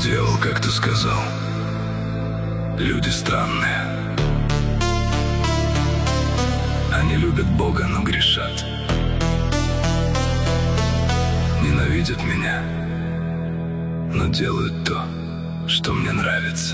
Дьявол как-то сказал: люди странные. Они любят Бога, но грешат. Ненавидят меня, но делают то, что мне нравится.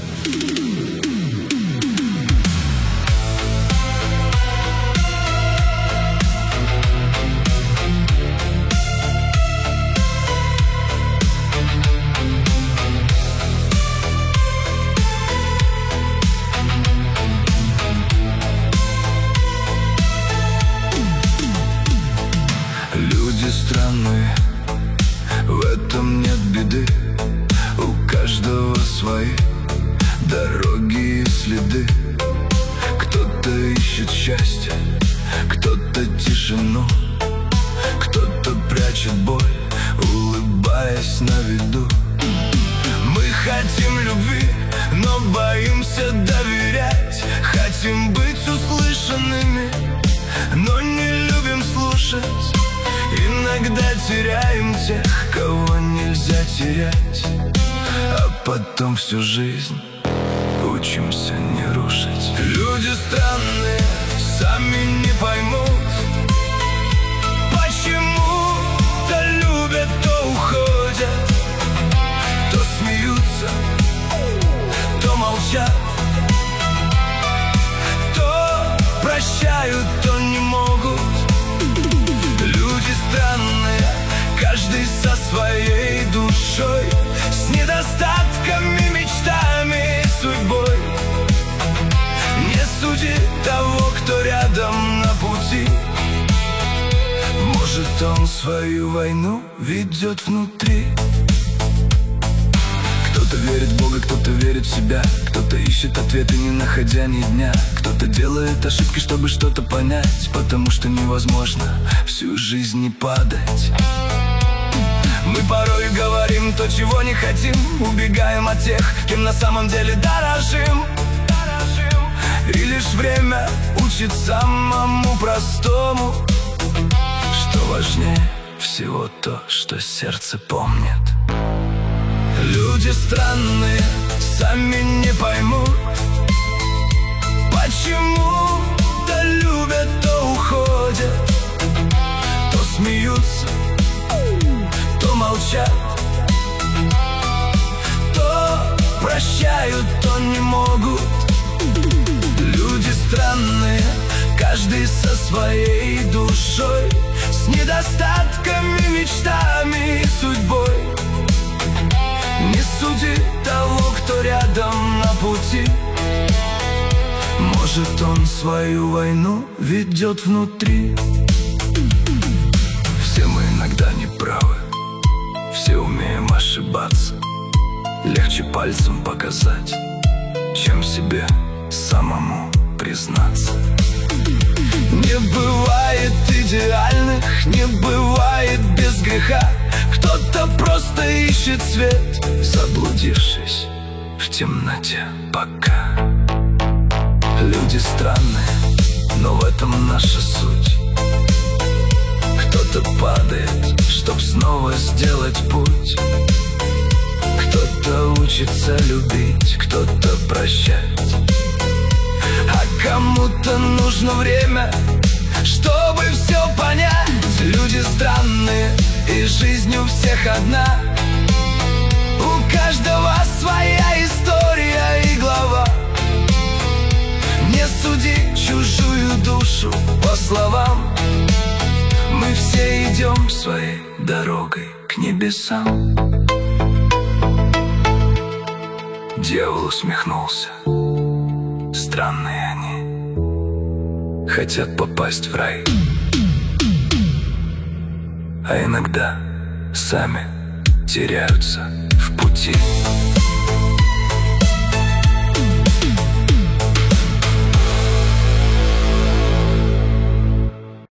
Люди странные, в этом нет беды. У каждого свои дороги и следы. Кто-то ищет счастье, кто-то тишину, кто-то прячет боль, улыбаясь на виду. Мы хотим любви, но боимся доверять. Хотим быть услышанными, но не любим слушать. Иногда теряем тех, кого нельзя терять, а потом всю жизнь учимся не рушить. Люди странные, сами не поймут, почему то любят, то уходят, то смеются, то молчат, то прощают, то не могут. Люди странные, каждый со своей душой, с недостатками, мечтами и судьбой. Не суди того, кто рядом на пути. Может, он свою войну ведет внутри. Кто-то верит в Бога, кто-то верит в себя, кто-то ищет ответы, не находя ни дня. Кто-то делает ошибки, чтобы что-то понять, потому что невозможно всю жизнь не падать. Мы порой говорим то, чего не хотим, убегаем от тех, кем на самом деле дорожим. И лишь время учит самому простому, что важнее всего то, что сердце помнит. Люди странные, сами не поймут, почему то любят, то уходят, то смеются, то молчат, то прощают, то не могут. Люди странные, каждый со своей душой, с недостатками, мечтами и судьбой. Не суди того, кто рядом на пути. Может, он свою войну ведет внутри. Все мы иногда не правы, все умеем ошибаться. Легче пальцем показать, чем себе самому признаться. Не бывает идеальных, не бывает без греха. Кто-то просто ищет свет, заблудившись в темноте пока. Люди странные, но в этом наша суть. Кто-то падает, чтоб снова сделать путь. Кто-то учится любить, кто-то прощать, а кому-то нужно время, чтобы все понять. Люди странные, и жизнь у всех одна. У каждого своя история и глава. Не суди чужую душу по словам. Мы все идем своей дорогой к небесам. Дьявол усмехнулся. Странные они, хотят попасть в рай, а иногда сами теряются в пути.